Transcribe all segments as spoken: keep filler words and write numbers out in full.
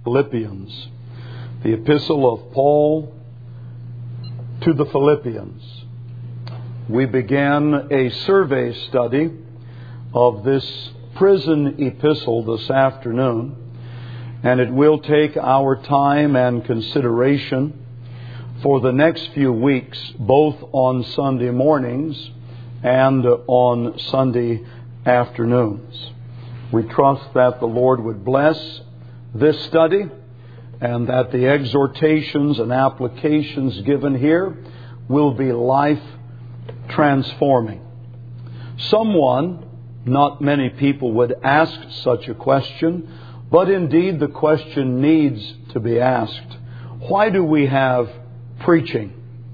Philippians, the epistle of Paul to the Philippians. We began a survey study of this prison epistle this afternoon, and it will take our time and consideration for the next few weeks, both on Sunday mornings and on Sunday afternoons. We trust that the Lord would bless this study and that the exhortations and applications given here will be life transforming. Someone, not many people would ask such a question, but indeed the question needs to be asked. Why do we have preaching?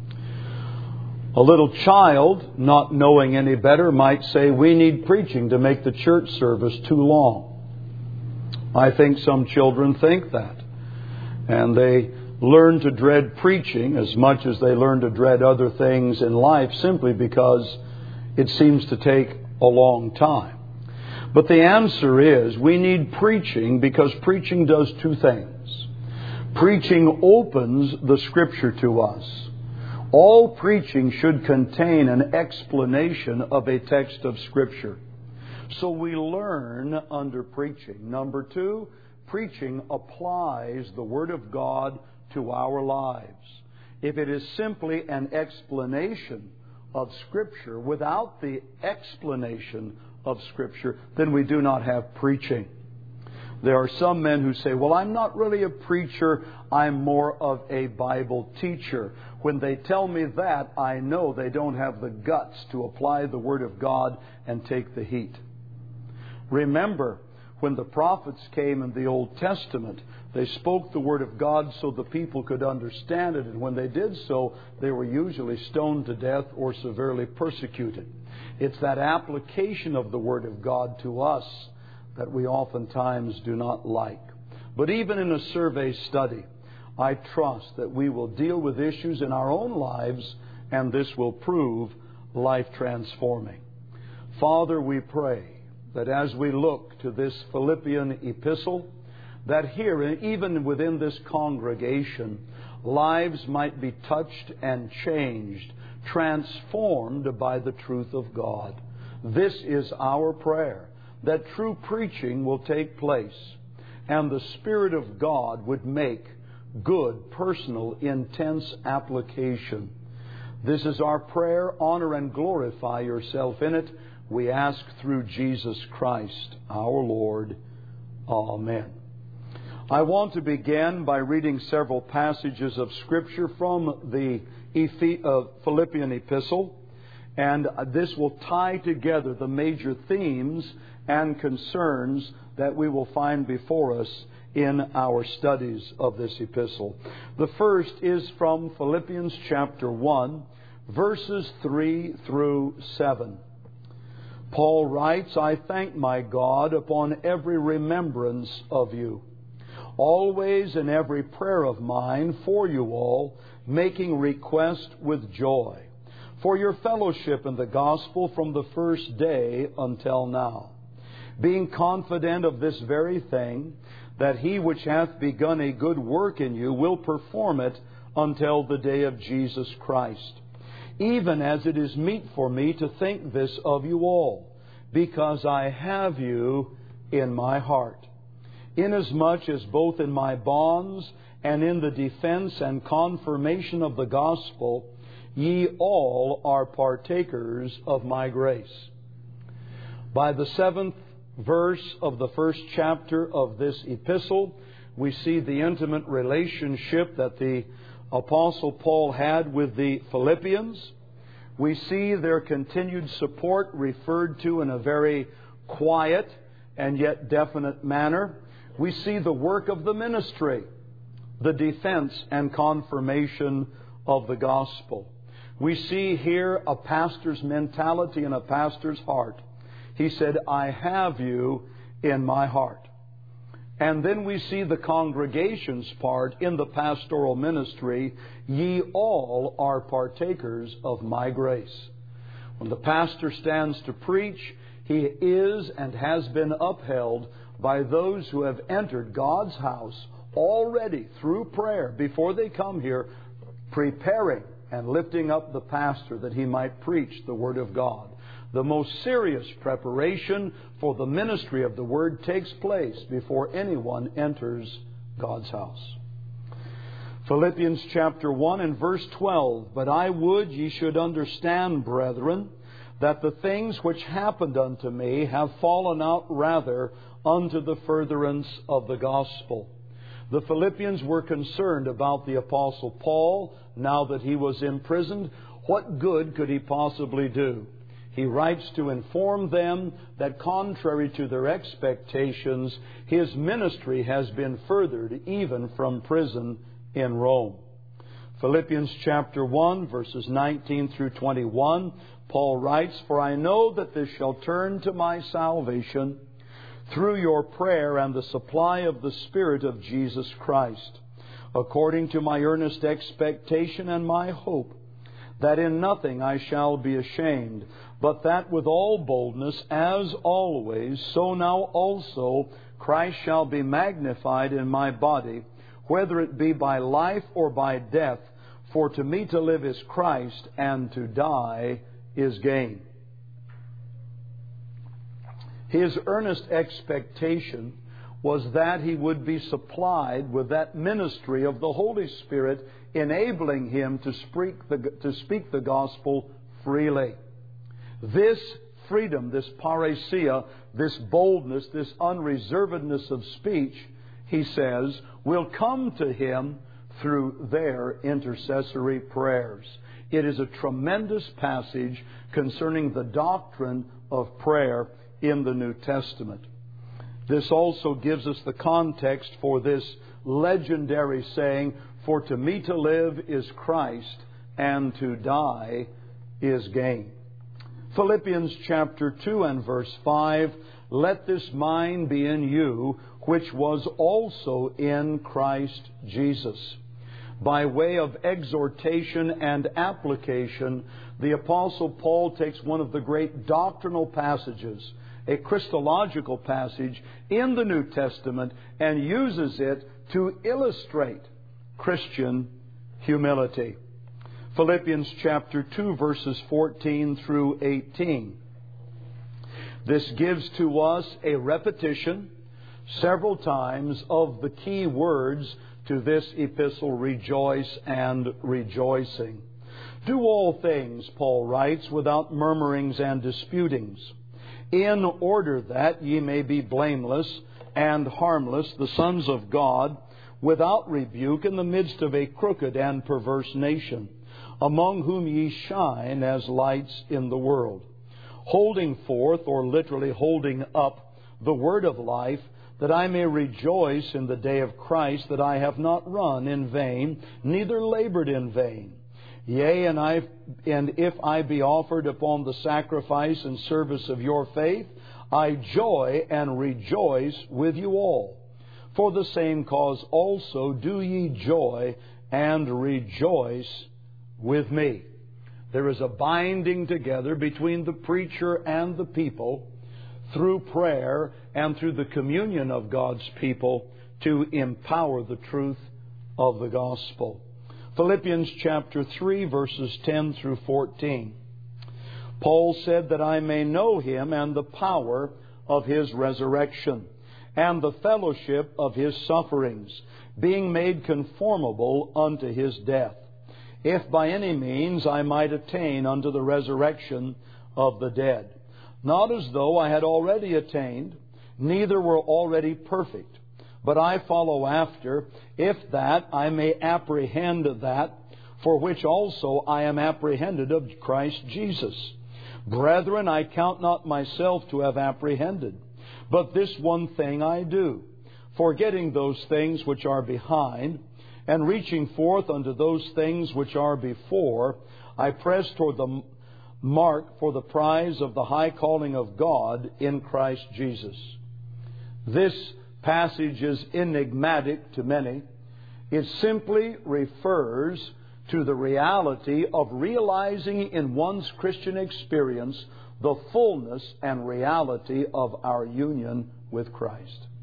A little child, not knowing any better, might say, we need preaching to make the church service too long. I think some children think that. And they learn to dread preaching as much as they learn to dread other things in life simply because it seems to take a long time. But the answer is we need preaching because preaching does two things. Preaching opens the Scripture to us. All preaching should contain an explanation of a text of Scripture. So we learn under preaching. Number two, preaching applies the Word of God to our lives. If it is simply an explanation of Scripture without the explanation of Scripture, then we do not have preaching. There are some men who say, well, I'm not really a preacher, I'm more of a Bible teacher. When they tell me that, I know they don't have the guts to apply the Word of God and take the heat. Remember, when the prophets came in the Old Testament, they spoke the Word of God so the people could understand it. And when they did so, they were usually stoned to death or severely persecuted. It's that application of the Word of God to us that we oftentimes do not like. But even in a survey study, I trust that we will deal with issues in our own lives, and this will prove life transforming. Father, we pray that as we look to this Philippian epistle, that here, even within this congregation, lives might be touched and changed, transformed by the truth of God. This is our prayer, that true preaching will take place, and the Spirit of God would make good, personal, intense application. This is our prayer. Honor and glorify yourself in it. We ask through Jesus Christ, our Lord. Amen. I want to begin by reading several passages of Scripture from the Philippian epistle, and this will tie together the major themes and concerns that we will find before us in our studies of this epistle. The first is from Philippians chapter one, verses three through seven. Paul writes, I thank my God upon every remembrance of you, always in every prayer of mine for you all, making request with joy, for your fellowship in the gospel from the first day until now, being confident of this very thing, that he which hath begun a good work in you will perform it until the day of Jesus Christ. Even as it is meet for me to think this of you all, because I have you in my heart. Inasmuch as both in my bonds and in the defense and confirmation of the gospel, ye all are partakers of my grace. By the seventh verse of the first chapter of this epistle, we see the intimate relationship that the Apostle Paul had with the Philippians. We see their continued support referred to in a very quiet and yet definite manner. We see the work of the ministry, the defense and confirmation of the gospel. We see here a pastor's mentality and a pastor's heart. He said, I have you in my heart. And then we see the congregation's part in the pastoral ministry. Ye all are partakers of my grace. When the pastor stands to preach, he is and has been upheld by those who have entered God's house already through prayer before they come here, preparing and lifting up the pastor that he might preach the Word of God. The most serious preparation for the ministry of the Word takes place before anyone enters God's house. Philippians chapter one and verse twelve. But I would ye should understand, brethren, that the things which happened unto me have fallen out rather unto the furtherance of the gospel. The Philippians were concerned about the Apostle Paul now that he was imprisoned. What good could he possibly do? He writes to inform them that contrary to their expectations, his ministry has been furthered even from prison in Rome. Philippians chapter one, verses nineteen through twenty-one, Paul writes, For I know that this shall turn to my salvation through your prayer and the supply of the Spirit of Jesus Christ, according to my earnest expectation and my hope, that in nothing I shall be ashamed, but that with all boldness, as always, so now also Christ shall be magnified in my body, whether it be by life or by death. For to me to live is Christ, and to die is gain. His earnest expectation was that he would be supplied with that ministry of the Holy Spirit, enabling him to speak the, to speak the gospel freely. This freedom, this parousia, this boldness, this unreservedness of speech, he says, will come to him through their intercessory prayers. It is a tremendous passage concerning the doctrine of prayer in the New Testament. This also gives us the context for this legendary saying, For to me to live is Christ, and to die is gain. Philippians chapter two and verse five, Let this mind be in you, which was also in Christ Jesus. By way of exhortation and application, the Apostle Paul takes one of the great doctrinal passages, a Christological passage in the New Testament, and uses it to illustrate Christian humility. Philippians chapter two, verses fourteen through eighteen. This gives to us a repetition several times of the key words to this epistle, rejoice and rejoicing. Do all things, Paul writes, without murmurings and disputings, in order that ye may be blameless and harmless, the sons of God, without rebuke, in the midst of a crooked and perverse nation, among whom ye shine as lights in the world, holding forth, or literally holding up, the word of life, that I may rejoice in the day of Christ, that I have not run in vain, neither labored in vain. Yea, and I, and if I be offered upon the sacrifice and service of your faith, I joy and rejoice with you all. For the same cause also do ye joy and rejoice with me. There is a binding together between the preacher and the people through prayer and through the communion of God's people to empower the truth of the gospel. Philippians chapter three, verses ten through fourteen. Paul said that I may know Him and the power of His resurrection, and the fellowship of His sufferings, being made conformable unto His death, if by any means I might attain unto the resurrection of the dead. Not as though I had already attained, neither were already perfect, but I follow after, if that I may apprehend that for which also I am apprehended of Christ Jesus. Brethren, I count not myself to have apprehended, but this one thing I do, forgetting those things which are behind, and reaching forth unto those things which are before, I press toward the mark for the prize of the high calling of God in Christ Jesus. This passage is enigmatic to many. It simply refers to the reality of realizing in one's Christian experience the fullness and reality of our union with Christ.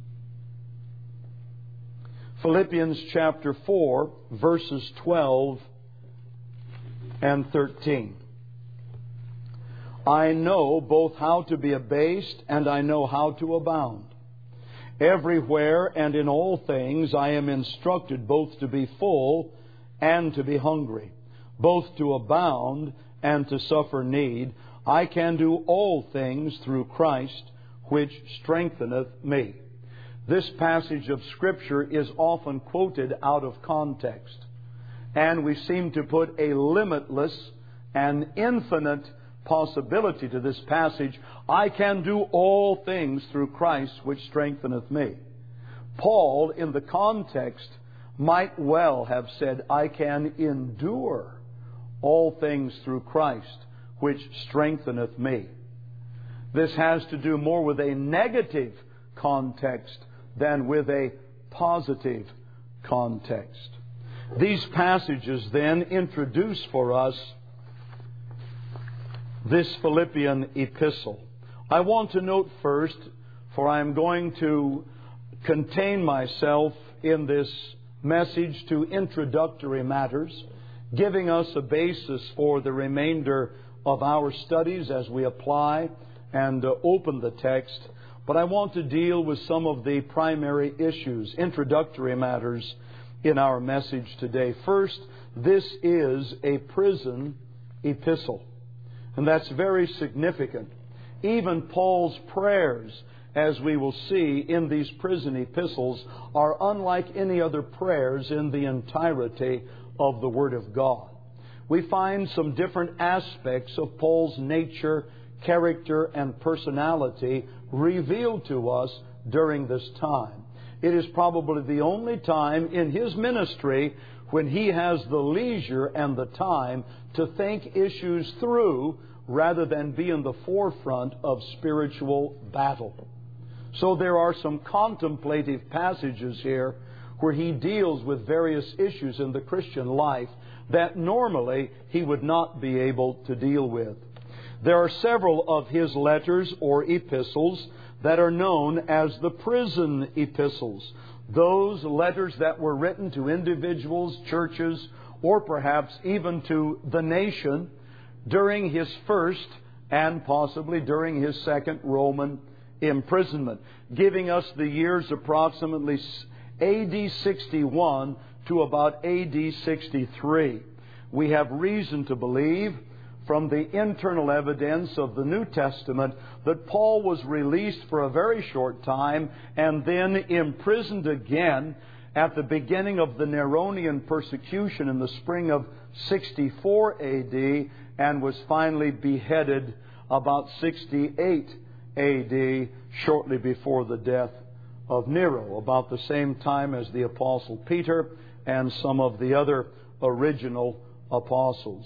Philippians chapter four, verses twelve and thirteen. I know both how to be abased and I know how to abound. Everywhere and in all things I am instructed both to be full and to be hungry, both to abound and to suffer need. I can do all things through Christ, which strengtheneth me. This passage of Scripture is often quoted out of context, and we seem to put a limitless and infinite possibility to this passage. I can do all things through Christ, which strengtheneth me. Paul, in the context, might well have said, I can endure all things through Christ, which strengtheneth me. This has to do more with a negative context than with a positive context. These passages then introduce for us this Philippian epistle. I want to note first, for I am going to contain myself in this message to introductory matters, giving us a basis for the remainder of our studies as we apply and uh, open the text. But I want to deal with some of the primary issues, introductory matters in our message today. First, this is a prison epistle. And that's very significant. Even Paul's prayers, as we will see in these prison epistles, are unlike any other prayers in the entirety of the Word of God. We find some different aspects of Paul's nature, character, and personality revealed to us during this time. It is probably the only time in his ministry when he has the leisure and the time to think issues through rather than be in the forefront of spiritual battle. So there are some contemplative passages here where he deals with various issues in the Christian life that normally he would not be able to deal with. There are several of his letters or epistles that are known as the prison epistles. Those letters that were written to individuals, churches, or perhaps even to the nation during his first and possibly during his second Roman imprisonment, giving us the years approximately A D sixty-one to about A D sixty-three. We have reason to believe from the internal evidence of the New Testament that Paul was released for a very short time and then imprisoned again at the beginning of the Neronian persecution in the spring of sixty-four A D and was finally beheaded about sixty-eight A D shortly before the death of Nero, about the same time as the Apostle Peter and some of the other original apostles.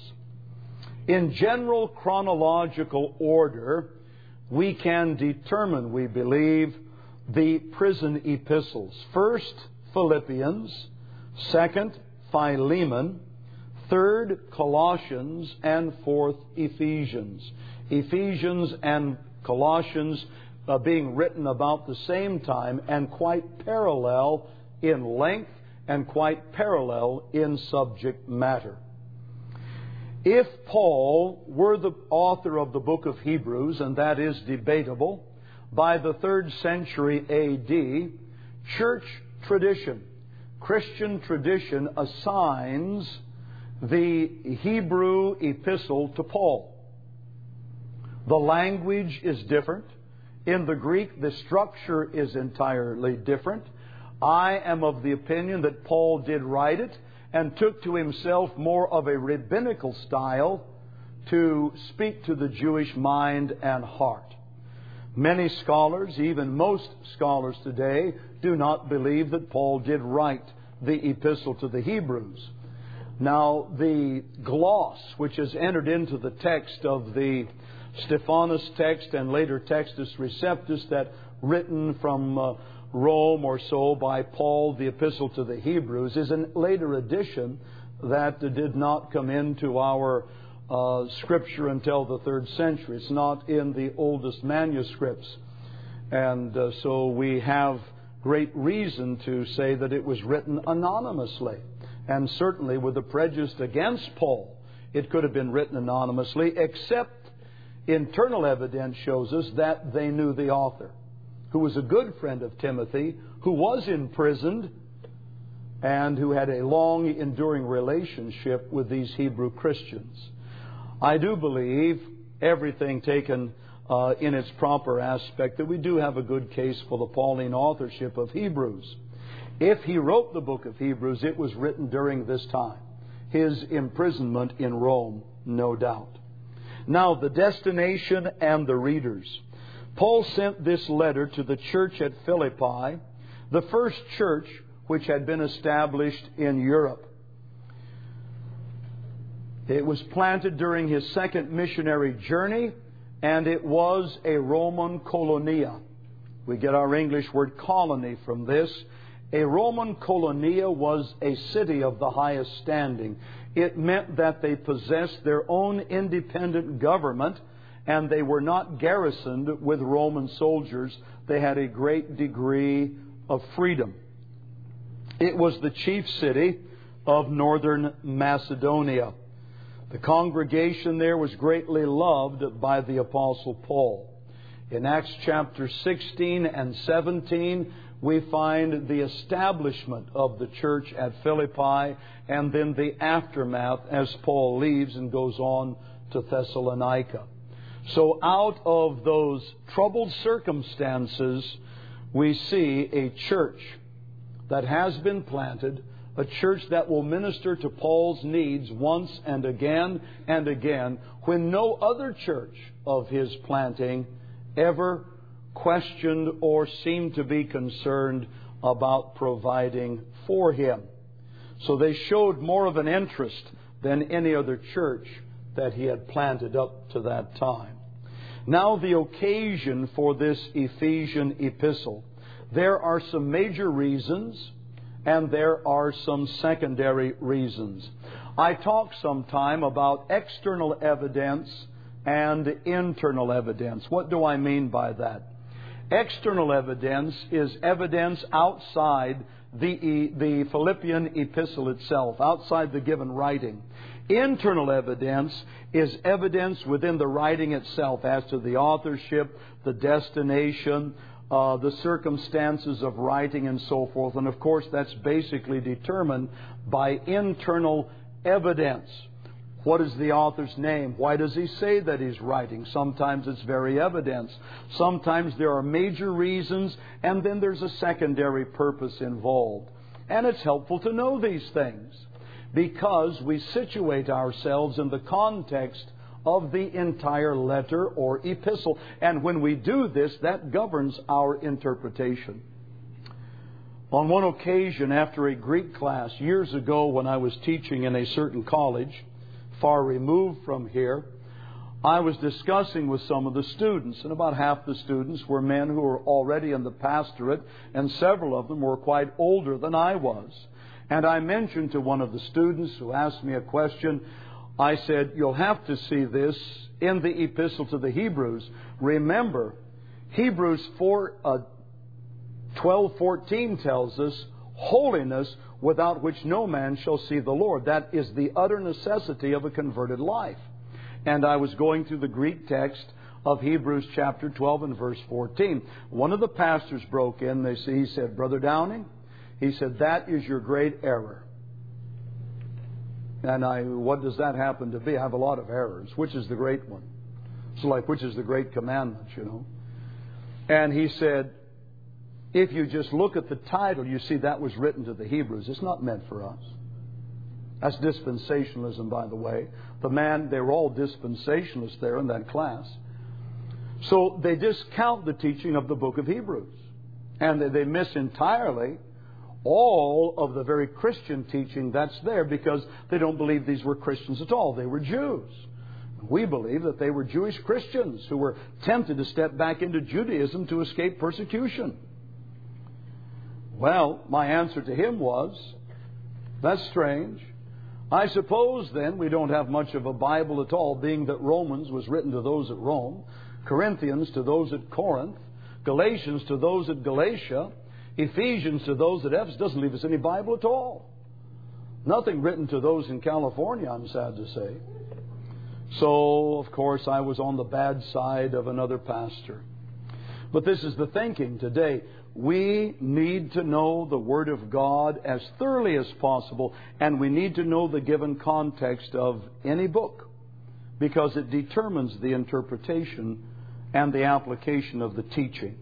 In general chronological order, we can determine, we believe, the prison epistles. First, Philippians. Second, Philemon. Third, Colossians. And fourth, Ephesians. Ephesians and Colossians uh, being written about the same time and quite parallel in length and quite parallel in subject matter. If Paul were the author of the book of Hebrews, and that is debatable, by the third century A D, church tradition, Christian tradition assigns the Hebrew epistle to Paul. The language is different. In the Greek, the structure is entirely different. I am of the opinion that Paul did write it and took to himself more of a rabbinical style to speak to the Jewish mind and heart. Many scholars, even most scholars today, do not believe that Paul did write the epistle to the Hebrews. Now, the gloss, which is entered into the text of the Stephanus text and later Textus Receptus, that written from uh, Rome or so by Paul, the epistle to the Hebrews, is a later edition that did not come into our uh, scripture until the third century. It's not in the oldest manuscripts. And uh, so we have great reason to say that it was written anonymously. And certainly with the prejudice against Paul, it could have been written anonymously, except internal evidence shows us that they knew the author, who was a good friend of Timothy, who was imprisoned, and who had a long, enduring relationship with these Hebrew Christians. I do believe, everything taken uh, in its proper aspect, that we do have a good case for the Pauline authorship of Hebrews. If he wrote the book of Hebrews, it was written during this time. His imprisonment in Rome, no doubt. Now, the destination and the readers. Paul sent this letter to the church at Philippi, the first church which had been established in Europe. It was planted during his second missionary journey, and it was a Roman colonia. We get our English word colony from this. A Roman colonia was a city of the highest standing. It meant that they possessed their own independent government, and they were not garrisoned with Roman soldiers. They had a great degree of freedom. It was the chief city of northern Macedonia. The congregation there was greatly loved by the Apostle Paul. In Acts chapter sixteen and seventeen, we find the establishment of the church at Philippi, and then the aftermath as Paul leaves and goes on to Thessalonica. So out of those troubled circumstances, we see a church that has been planted, a church that will minister to Paul's needs once and again and again, when no other church of his planting ever questioned or seemed to be concerned about providing for him. So they showed more of an interest than any other church that he had planted up to that time. Now, the occasion for this Ephesian epistle. There are some major reasons, and there are some secondary reasons. I talked sometime about external evidence and internal evidence. What do I mean by that? External evidence is evidence outside the, the Philippian epistle itself, outside the given writing. Internal evidence is evidence within the writing itself as to the authorship, the destination, uh, the circumstances of writing, and so forth. And of course, that's basically determined by internal evidence. What is the author's name? Why does he say that he's writing? Sometimes it's very evident. Sometimes there are major reasons, and then there's a secondary purpose involved. And it's helpful to know these things, because we situate ourselves in the context of the entire letter or epistle. And when we do this, that governs our interpretation. On one occasion, after a Greek class, years ago when I was teaching in a certain college, far removed from here, I was discussing with some of the students, and about half the students were men who were already in the pastorate, and several of them were quite older than I was. And I mentioned to one of the students who asked me a question, I said, you'll have to see this in the epistle to the Hebrews. Remember, Hebrews four, uh, twelve fourteen tells us, holiness without which no man shall see the Lord. That is the utter necessity of a converted life. And I was going through the Greek text of Hebrews chapter twelve and verse fourteen. One of the pastors broke in. They say, he said, Brother Downing, he said, that is your great error. And I, what does that happen to be? I have a lot of errors. Which is the great one? It's like, which is the great commandment, you know? And he said, if you just look at the title, you see that was written to the Hebrews. It's not meant for us. That's dispensationalism, by the way. The man, they were all dispensationalists there in that class. So they discount the teaching of the book of Hebrews. And they, they miss entirely all of the very Christian teaching that's there, because they don't believe these were Christians at all. They were Jews. We believe that they were Jewish Christians who were tempted to step back into Judaism to escape persecution. Well, my answer to him was, that's strange. I suppose then we don't have much of a Bible at all, being that Romans was written to those at Rome, Corinthians to those at Corinth, Galatians to those at Galatia, Ephesians to those at Ephesus doesn't leave us any Bible at all. Nothing written to those in California, I'm sad to say. So, of course, I was on the bad side of another pastor. But this is the thinking today. We need to know the Word of God as thoroughly as possible, and we need to know the given context of any book, because it determines the interpretation and the application of the teaching.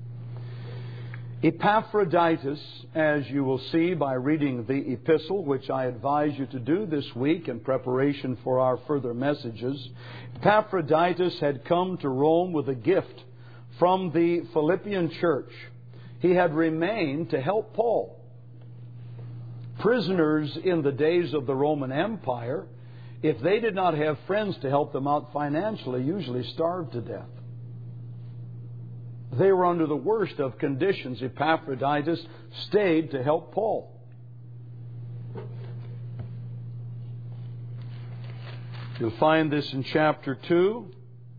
Epaphroditus, as you will see by reading the epistle, which I advise you to do this week in preparation for our further messages, Epaphroditus had come to Rome with a gift from the Philippian church. He had remained to help Paul. Prisoners in the days of the Roman Empire, if they did not have friends to help them out financially, usually starved to death. They were under the worst of conditions. Epaphroditus stayed to help Paul. You'll find this in chapter two.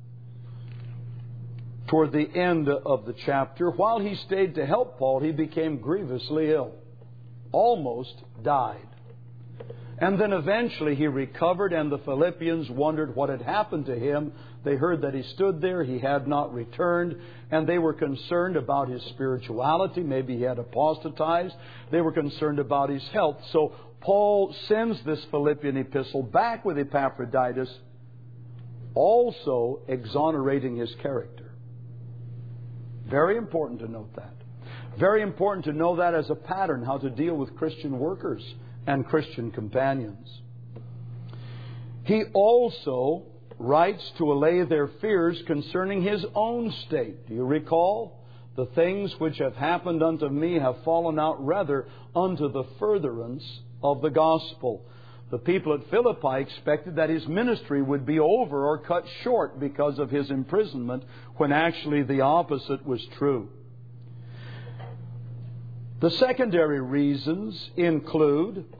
Toward the end of the chapter, while he stayed to help Paul, he became grievously ill. Almost died. And then eventually he recovered, and the Philippians wondered what had happened to him. They heard that he stood there, he had not returned, and they were concerned about his spirituality. Maybe he had apostatized. They were concerned about his health. So Paul sends this Philippian epistle back with Epaphroditus, also exonerating his character. Very important to note that. Very important to know that as a pattern, how to deal with Christian workers and Christian companions. He also writes to allay their fears concerning his own state. Do you recall? The things which have happened unto me have fallen out rather unto the furtherance of the gospel. The people at Philippi expected that his ministry would be over or cut short because of his imprisonment, when actually the opposite was true. The secondary reasons include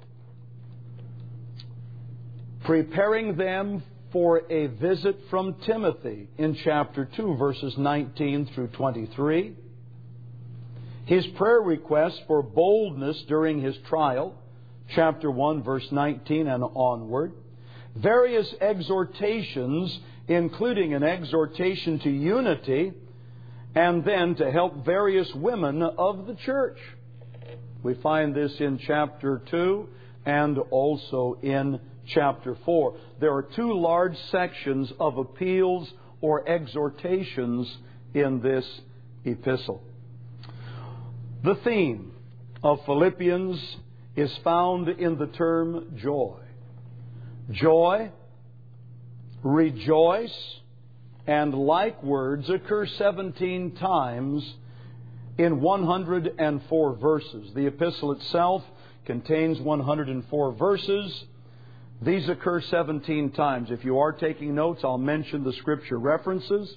preparing them for a visit from Timothy in chapter two, verses nineteen through twenty-three. His prayer request for boldness during his trial, chapter one, verse nineteen and onward. Various exhortations, including an exhortation to unity, and then to help various women of the church. We find this in chapter two and also in chapter four. There are two large sections of appeals or exhortations in this epistle. The theme of Philippians is found in the term joy. Joy, rejoice, and like words occur seventeen times in one hundred four verses. The epistle itself contains one hundred four verses. These occur seventeen times. If you are taking notes, I'll mention the scripture references.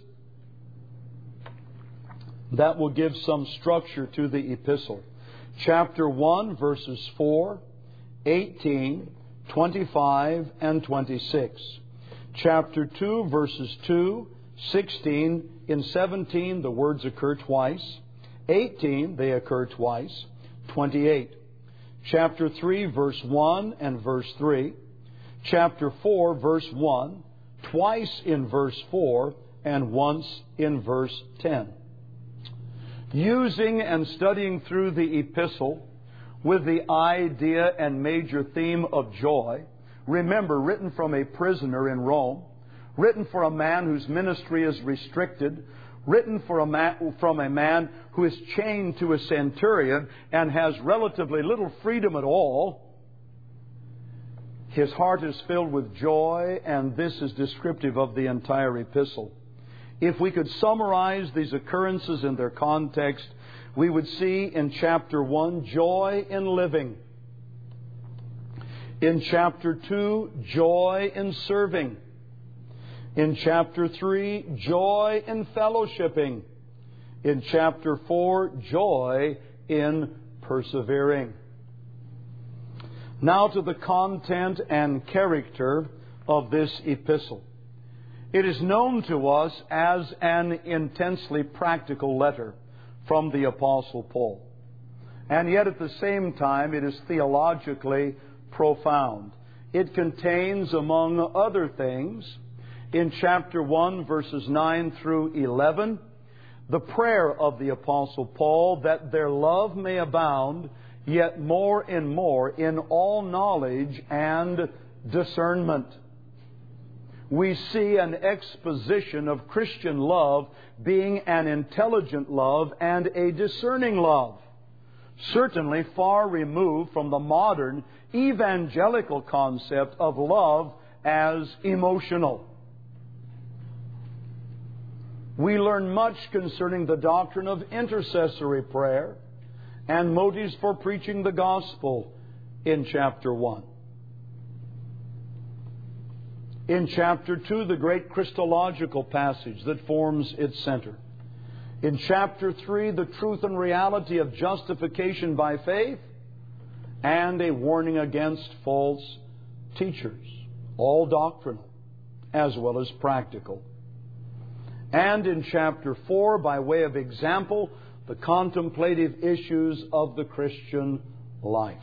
That will give some structure to the epistle. Chapter one, verses four, eighteen, twenty-five, and twenty-six. Chapter two, verses two, sixteen. In seventeen, the words occur twice. eighteen, they occur twice. twenty-eight. Chapter three, verse one and verse three. Chapter four, verse one. Twice in verse four, and once in verse ten. Using and studying through the epistle with the idea and major theme of joy. Remember, written from a prisoner in Rome, written for a man whose ministry is restricted, written for a man, from a man who is chained to a centurion and has relatively little freedom at all. His heart is filled with joy, and this is descriptive of the entire epistle. If we could summarize these occurrences in their context, we would see in chapter one, joy in living. In chapter two, joy in serving. In chapter three, joy in fellowshipping. In chapter four, joy in persevering. Now to the content and character of this epistle. It is known to us as an intensely practical letter from the Apostle Paul. And yet at the same time, it is theologically profound. It contains, among other things, in chapter one, verses nine through eleven, the prayer of the Apostle Paul that their love may abound yet more and more in all knowledge and discernment. We see an exposition of Christian love being an intelligent love and a discerning love. Certainly far removed from the modern evangelical concept of love as emotional. We learn much concerning the doctrine of intercessory prayer and motives for preaching the gospel in chapter one. In chapter two, the great Christological passage that forms its center. In chapter three, the truth and reality of justification by faith and a warning against false teachers, all doctrinal as well as practical. And in chapter four, by way of example, the contemplative issues of the Christian life.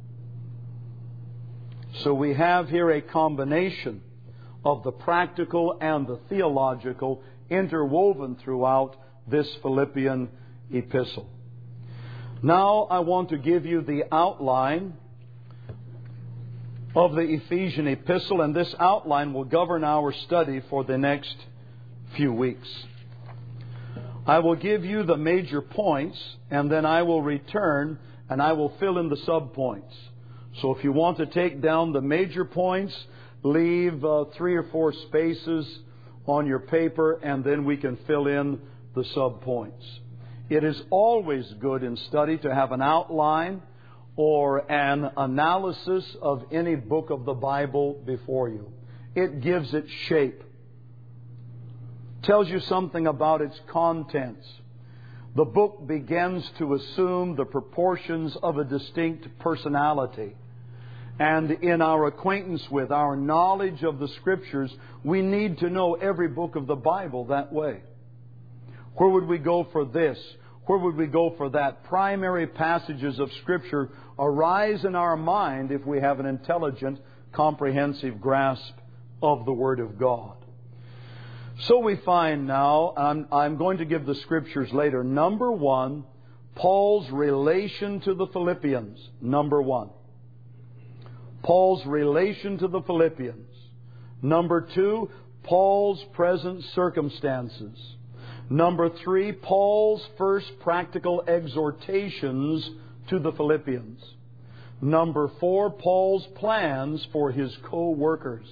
So we have here a combination of the practical and the theological interwoven throughout this Philippian epistle. Now I want to give you the outline of the Ephesian epistle, and this outline will govern our study for the next few weeks. I will give you the major points, and then I will return and I will fill in the subpoints. So if you want to take down the major points, leave uh, three or four spaces on your paper, and then we can fill in the subpoints. It is always good in study to have an outline or an analysis of any book of the Bible before you. It gives it shape. Tells you something about its contents. The book begins to assume the proportions of a distinct personality. And in our acquaintance with, our knowledge of the Scriptures, we need to know every book of the Bible that way. Where would we go for this? Where would we go for that? Primary passages of Scripture arise in our mind if we have an intelligent, comprehensive grasp of the Word of God. So we find now, I'm, I'm going to give the Scriptures later. Number one, Paul's relation to the Philippians. Number one. Paul's relation to the Philippians. Number two, Paul's present circumstances. Number three, Paul's first practical exhortations to the Philippians. Number four, Paul's plans for his co-workers.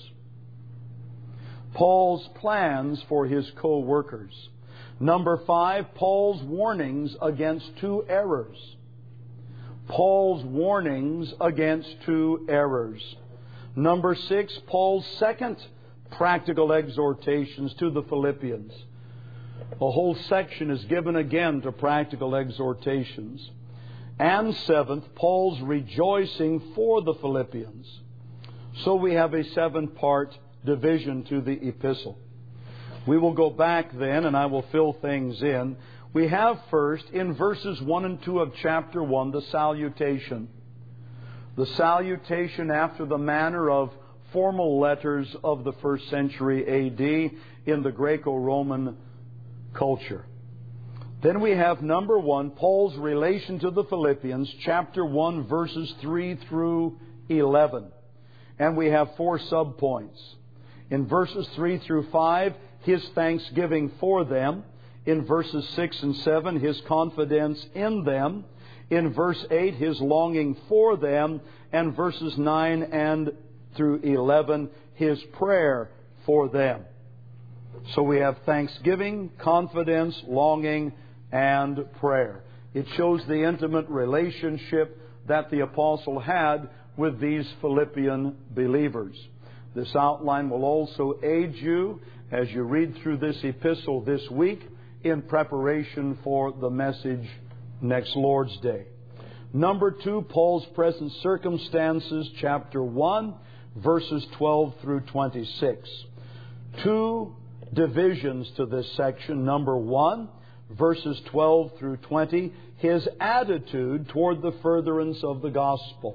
Paul's plans for his co-workers. Number five, Paul's warnings against two errors. Paul's warnings against two errors. Number six, Paul's second practical exhortations to the Philippians. A whole section is given again to practical exhortations. And seventh, Paul's rejoicing for the Philippians. So we have a seven-part division to the epistle. We will go back then and I will fill things in. We have first, in verses one and two of chapter one, the salutation. The salutation after the manner of formal letters of the first century A D in the Greco-Roman culture. Then we have number one, Paul's relation to the Philippians, chapter one, verses three through eleven. And we have four subpoints. In verses three through five, his thanksgiving for them. In verses six and seven, his confidence in them. In verse eight, his longing for them. And verses nine and through eleven, his prayer for them. So we have thanksgiving, confidence, longing, and prayer. It shows the intimate relationship that the apostle had with these Philippian believers. This outline will also aid you as you read through this epistle this week in preparation for the message next Lord's Day. Number two, Paul's present circumstances, chapter one, verses twelve through twenty-six. Two divisions to this section. Number one, verses twelve through twenty, his attitude toward the furtherance of the gospel.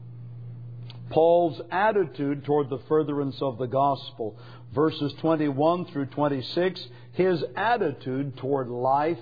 Paul's attitude toward the furtherance of the gospel. Verses twenty-one through twenty-six, his attitude toward life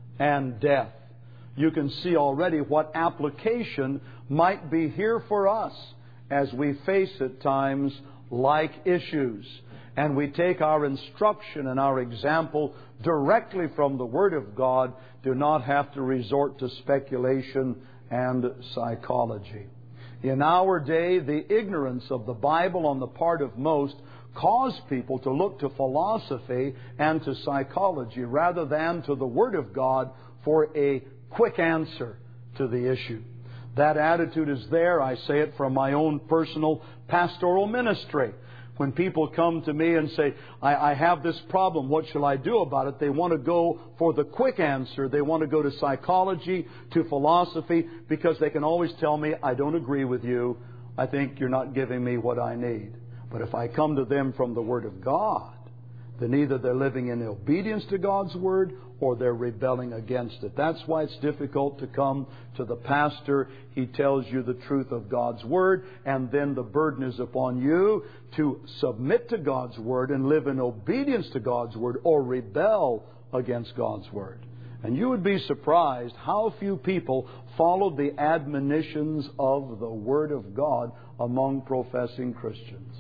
and death. You can see already what application might be here for us as we face at times like issues. And we take our instruction and our example directly from the Word of God, do not have to resort to speculation and psychology. In our day, the ignorance of the Bible on the part of most cause people to look to philosophy and to psychology rather than to the Word of God for a quick answer to the issue. That attitude is there. I say it from my own personal pastoral ministry. When people come to me and say, I, I have this problem, what shall I do about it? They want to go for the quick answer. They want to go to psychology, to philosophy, because they can always tell me, I don't agree with you. I think you're not giving me what I need. But if I come to them from the Word of God, then either they're living in obedience to God's Word or they're rebelling against it. That's why it's difficult to come to the pastor. He tells you the truth of God's Word, and then the burden is upon you to submit to God's Word and live in obedience to God's Word or rebel against God's Word. And you would be surprised how few people follow the admonitions of the Word of God among professing Christians.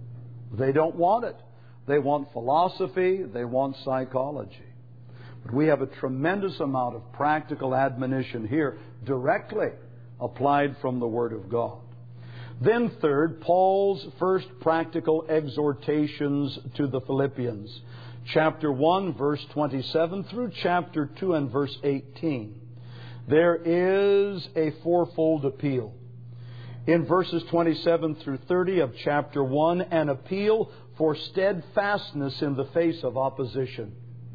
They don't want it. They want philosophy. They want psychology. But we have a tremendous amount of practical admonition here directly applied from the Word of God. Then third, Paul's first practical exhortations to the Philippians. Chapter one, verse twenty-seven through chapter two and verse eighteen. There is a fourfold appeal. In verses twenty-seven through thirty of chapter one, an appeal for steadfastness in the face of opposition.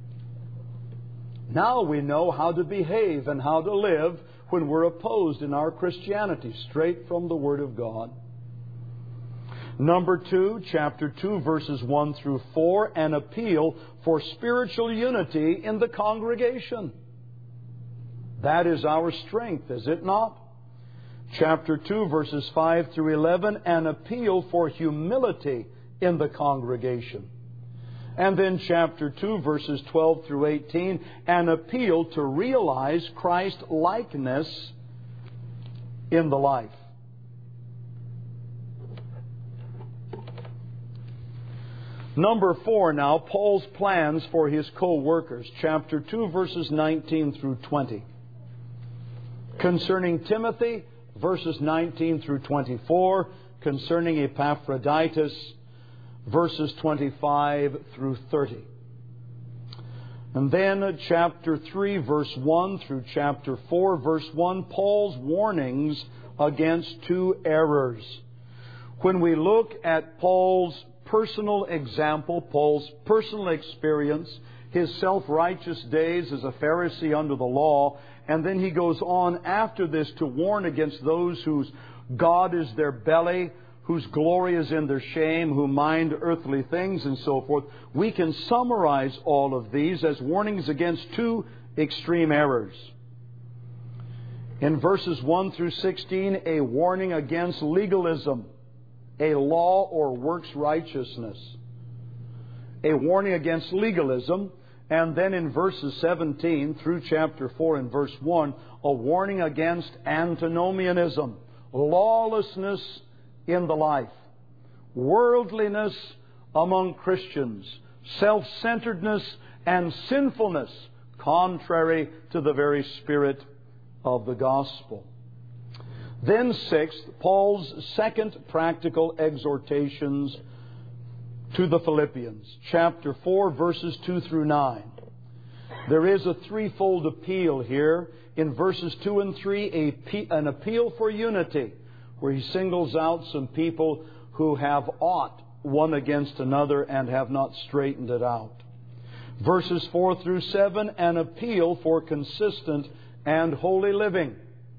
Now we know how to behave and how to live when we're opposed in our Christianity, straight from the Word of God. Number two, chapter two, verses one through four, an appeal for spiritual unity in the congregation. That is our strength, is it not? Chapter two, verses five through eleven, an appeal for humility in the congregation. And then chapter two, verses twelve through eighteen, an appeal to realize Christ-likeness in the life. Number four now, Paul's plans for his co-workers. Chapter two, verses nineteen through twenty. Concerning Timothy, verses nineteen through twenty-four. Concerning Epaphroditus, verses twenty-five through thirty. And then chapter three, verse one through chapter four, verse one, Paul's warnings against two errors. When we look at Paul's personal example, Paul's personal experience, his self-righteous days as a Pharisee under the law, and then he goes on after this to warn against those whose God is their belly, whose glory is in their shame, who mind earthly things and so forth. We can summarize all of these as warnings against two extreme errors. In verses one through sixteen, a warning against legalism, a law or works righteousness. A warning against legalism. And then in verses seventeen through chapter four and verse one, a warning against antinomianism, lawlessness in the life, worldliness among Christians, self-centeredness and sinfulness contrary to the very spirit of the gospel. Then sixth, Paul's second practical exhortations to the Philippians. Chapter four, verses two through nine. There is a threefold appeal here. In verses two and three, a, an appeal for unity, where he singles out some people who have aught one against another and have not straightened it out. Verses four through seven, an appeal for consistent and holy living.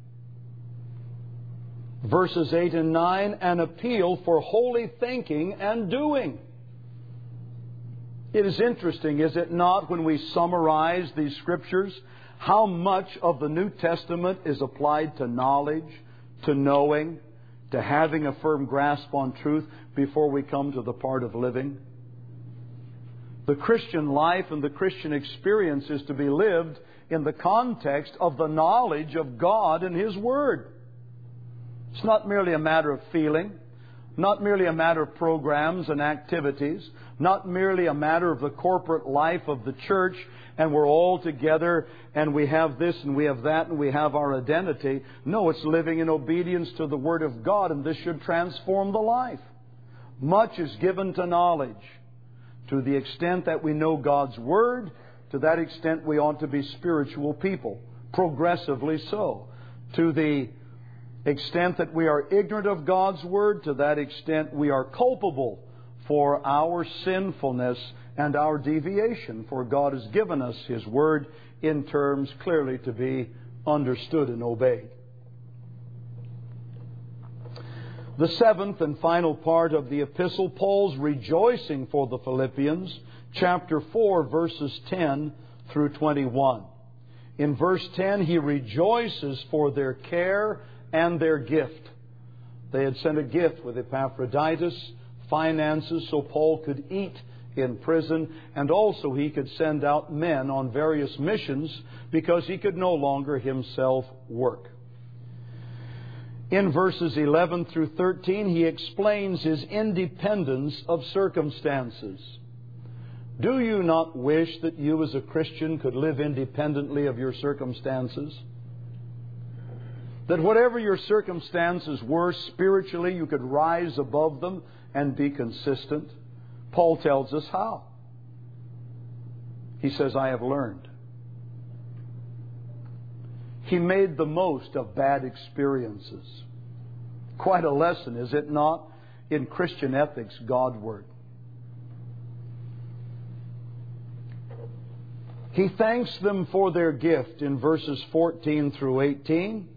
Verses eight and nine, an appeal for holy thinking and doing. It is interesting, is it not, when we summarize these scriptures, how much of the New Testament is applied to knowledge, to knowing, to having a firm grasp on truth before we come to the part of living? The Christian life and the Christian experience is to be lived in the context of the knowledge of God and His Word. It's not merely a matter of feeling, not merely a matter of programs and activities, not merely a matter of the corporate life of the church, and we're all together and we have this and we have that and we have our identity. No, it's living in obedience to the Word of God, and this should transform the life. Much is given to knowledge. To the extent that we know God's Word, to that extent we ought to be spiritual people, progressively so. To the extent that we are ignorant of God's Word, to that extent we are culpable for our sinfulness and our deviation. For God has given us His Word in terms clearly to be understood and obeyed. The seventh and final part of the epistle, Paul's rejoicing for the Philippians, chapter four, verses ten through twenty-one. In verse ten, he rejoices for their care and their gift. They had sent a gift with Epaphroditus, finances so Paul could eat in prison, and also he could send out men on various missions because he could no longer himself work. In verses eleven through thirteen, he explains his independence of circumstances. Do you not wish that you as a Christian could live independently of your circumstances? That whatever your circumstances were spiritually, you could rise above them and be consistent? Paul tells us how. He says, I have learned. He made the most of bad experiences. Quite a lesson, is it not, in Christian ethics, Godward. He thanks them for their gift in verses fourteen through eighteen.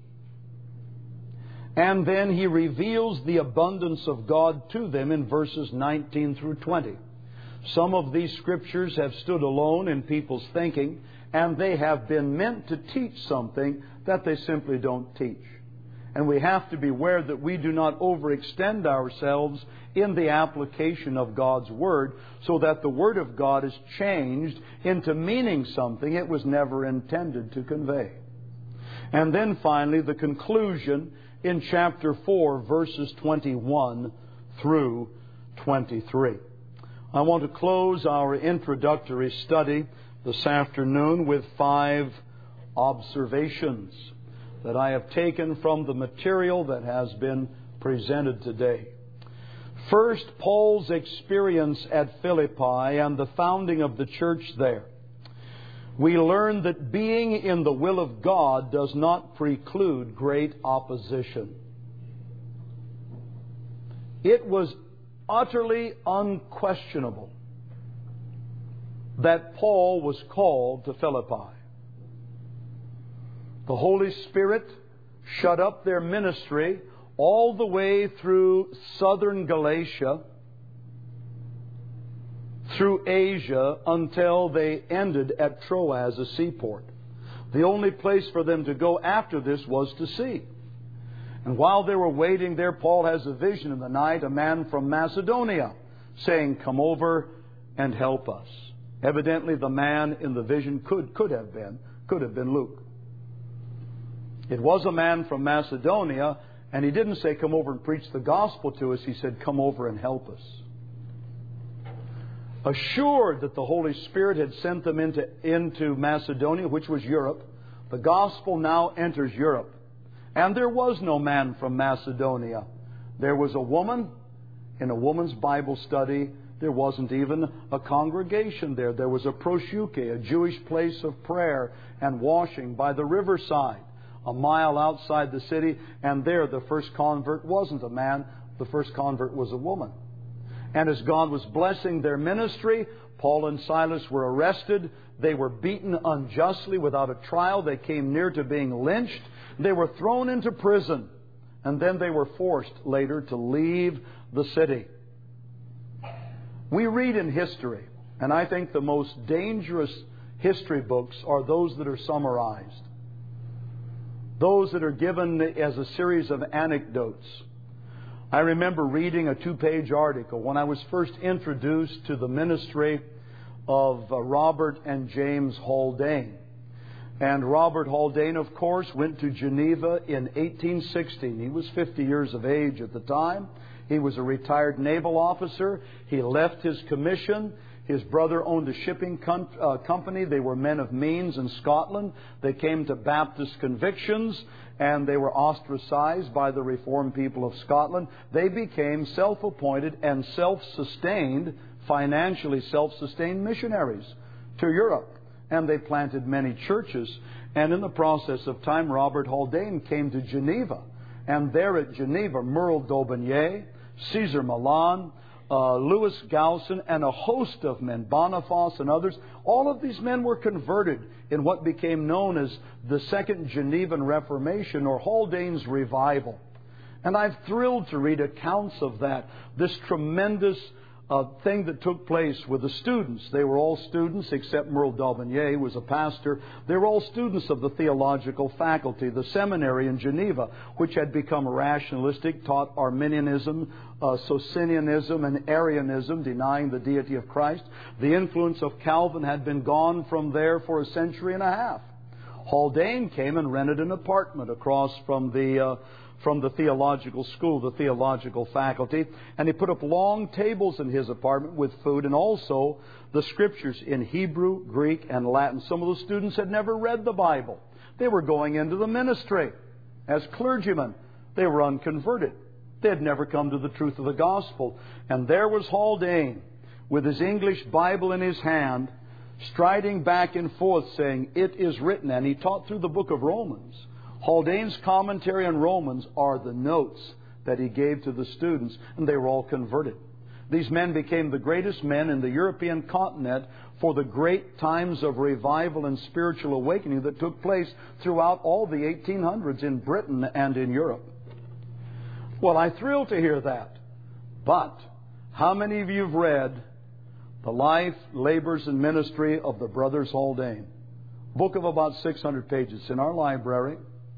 And then he reveals the abundance of God to them in verses nineteen through twenty. Some of these scriptures have stood alone in people's thinking, and they have been meant to teach something that they simply don't teach. And we have to beware that we do not overextend ourselves in the application of God's Word, so that the Word of God is changed into meaning something it was never intended to convey. And then finally, the conclusion in chapter four, verses twenty-one through twenty-three. I want to close our introductory study this afternoon with five observations that I have taken from the material that has been presented today. First, Paul's experience at Philippi and the founding of the church there. We learn that being in the will of God does not preclude great opposition. It was utterly unquestionable that Paul was called to Philippi. The Holy Spirit shut up their ministry all the way through southern Galatia, through Asia, until they ended at Troas, a seaport. The only place for them to go after this was to sea. And while they were waiting there, Paul has a vision in the night, a man from Macedonia, saying, come over and help us. Evidently the man in the vision could, could have been, could have been Luke. It was a man from Macedonia, and he didn't say, come over and preach the gospel to us. He said, come over and help us. Assured that the Holy Spirit had sent them into, into Macedonia, which was Europe, the gospel now enters Europe. And there was no man from Macedonia. There was a woman in a woman's Bible study. There wasn't even a congregation there. There was a proseuche, a Jewish place of prayer and washing by the riverside, a mile outside the city. And there the first convert wasn't a man. The first convert was a woman. And as God was blessing their ministry, Paul and Silas were arrested. They were beaten unjustly without a trial. They came near to being lynched. They were thrown into prison. And then they were forced later to leave the city. We read in history, and I think the most dangerous history books are those that are summarized. Those that are given as a series of anecdotes. I remember reading a two-page article when I was first introduced to the ministry of uh, Robert and James Haldane. And Robert Haldane, of course, went to Geneva in eighteen sixteen. He was fifty years of age at the time. He was a retired naval officer. He left his commission. His brother owned a shipping com- uh, company. They were men of means in Scotland. They came to Baptist convictions, and they were ostracized by the Reformed people of Scotland. They became self-appointed and self-sustained, financially self-sustained missionaries to Europe. And they planted many churches. And in the process of time, Robert Haldane came to Geneva. And there at Geneva, Merle d'Aubigné, Caesar Milan, uh, Louis Gaussen, and a host of men, Boniface and others, all of these men were converted in what became known as the Second Genevan Reformation, or Haldane's Revival. And I'm thrilled to read accounts of that, this tremendous A thing that took place with the students. They were all students except Merle d'Aubigné, who was a pastor. They were all students of the theological faculty, the seminary in Geneva, which had become rationalistic, taught Arminianism, uh, Socinianism, and Arianism, denying the deity of Christ. The influence of Calvin had been gone from there for a century and a half. Haldane came and rented an apartment across from the uh, from the theological school, the theological faculty, and he put up long tables in his apartment with food and also the scriptures in Hebrew, Greek, and Latin. Some of the students had never read the Bible. They were going into the ministry as clergymen. They were unconverted. They had never come to the truth of the gospel. And there was Haldane with his English Bible in his hand, striding back and forth saying, "It is written," and he taught through the book of Romans. Haldane's commentary on Romans are the notes that he gave to the students, and they were all converted. These men became the greatest men in the European continent for the great times of revival and spiritual awakening that took place throughout all the eighteen hundreds in Britain and in Europe. Well, I'm thrilled to hear that. But how many of you have read The Life, Labors, and Ministry of the Brothers Haldane? Book of about six hundred pages. It's in our library.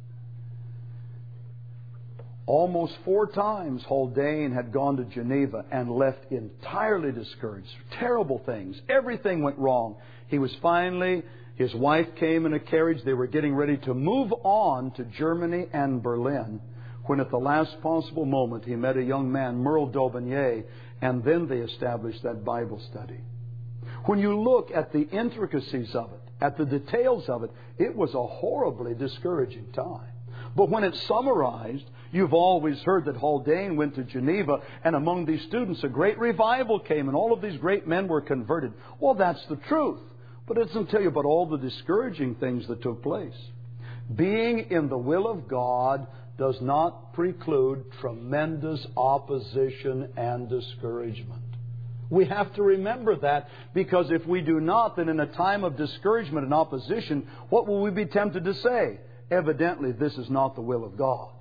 Almost four times Haldane had gone to Geneva and left entirely discouraged. Terrible things. Everything went wrong. He was finally, his wife came in a carriage. They were getting ready to move on to Germany and Berlin, when at the last possible moment he met a young man, Merle d'Aubigné, and then they established that Bible study. When you look at the intricacies of it, at the details of it, it was a horribly discouraging time. But when it's summarized, you've always heard that Haldane went to Geneva, and among these students a great revival came, and all of these great men were converted. Well, that's the truth. But it doesn't tell you about all the discouraging things that took place. Being in the will of God does not preclude tremendous opposition and discouragement. We have to remember that, because if we do not, then in a time of discouragement and opposition, what will we be tempted to say? Evidently, this is not the will of God.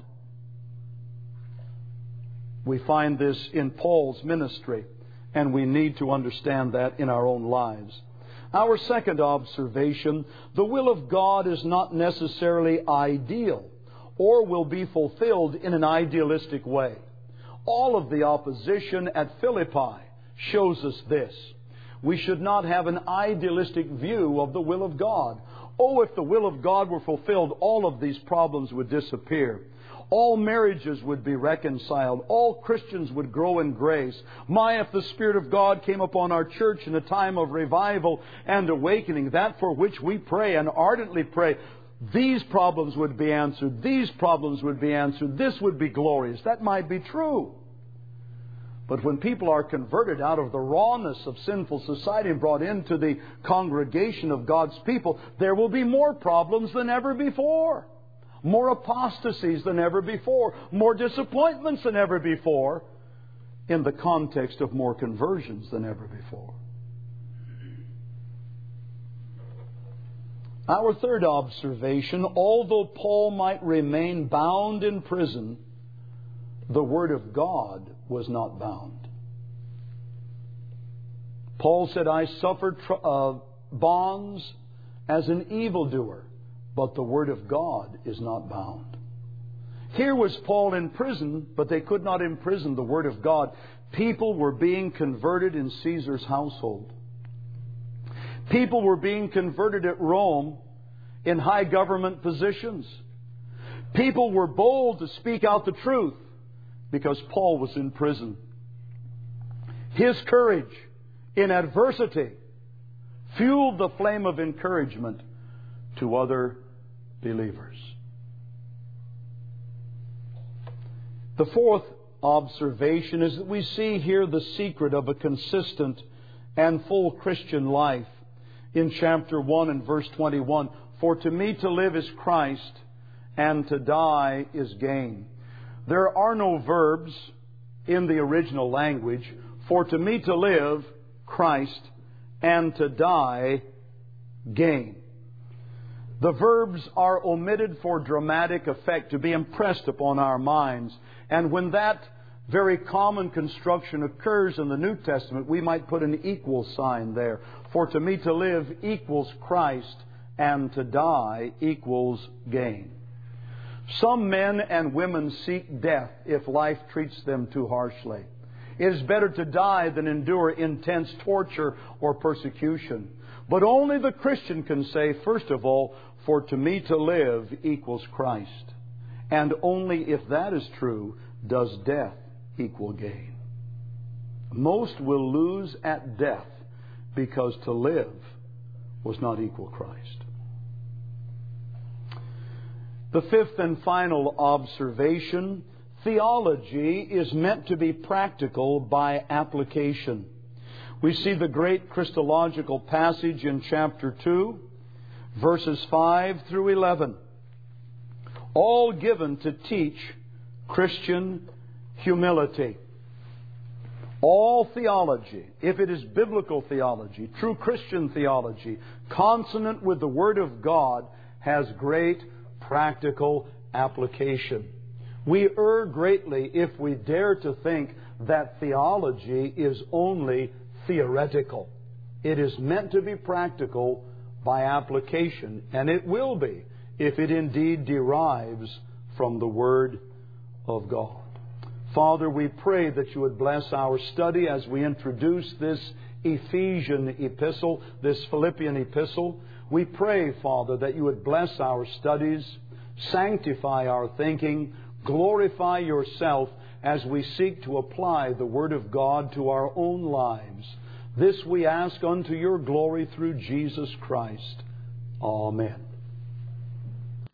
We find this in Paul's ministry, and we need to understand that in our own lives. Our second observation, the will of God is not necessarily ideal or will be fulfilled in an idealistic way. All of the opposition at Philippi shows us this. We should not have an idealistic view of the will of God. Oh, if the will of God were fulfilled, all of these problems would disappear. All marriages would be reconciled. All Christians would grow in grace. My, if the Spirit of God came upon our church in a time of revival and awakening, that for which we pray and ardently pray, these problems would be answered. These problems would be answered. This would be glorious. That might be true. But when people are converted out of the rawness of sinful society and brought into the congregation of God's people, there will be more problems than ever before. More apostasies than ever before. More disappointments than ever before. In the context of more conversions than ever before. Our third observation, although Paul might remain bound in prison, the Word of God was not bound. Paul said, I suffered tr- uh, bonds as an evildoer, but the Word of God is not bound. Here was Paul in prison, but they could not imprison the Word of God. People were being converted in Caesar's household. People were being converted at Rome in high government positions. People were bold to speak out the truth because Paul was in prison. His courage in adversity fueled the flame of encouragement to other believers. The fourth observation is that we see here the secret of a consistent and full Christian life in chapter one and verse twenty-one. For to me to live is Christ, and to die is gain. There are no verbs in the original language. For to me to live, Christ, and to die, gain. The verbs are omitted for dramatic effect, to be impressed upon our minds. And when that very common construction occurs in the New Testament, we might put an equal sign there. For to me to live equals Christ, and to die equals gain. Some men and women seek death if life treats them too harshly. It is better to die than endure intense torture or persecution. But only the Christian can say, first of all, for to me to live equals Christ. And only if that is true does death equal gain. Most will lose at death because to live was not equal Christ. The fifth and final observation, theology is meant to be practical by application. We see the great Christological passage in chapter two, verses five through eleven. All given to teach Christian humility. All theology, if it is biblical theology, true Christian theology, consonant with the Word of God, has great practical application. We err greatly if we dare to think that theology is only theoretical. It is meant to be practical by application, and it will be if it indeed derives from the Word of God. Father, we pray that you would bless our study as we introduce this Ephesian epistle, this Philippian epistle. We pray, Father, that you would bless our studies, sanctify our thinking, glorify yourself as we seek to apply the Word of God to our own lives. This we ask unto your glory through Jesus Christ. Amen.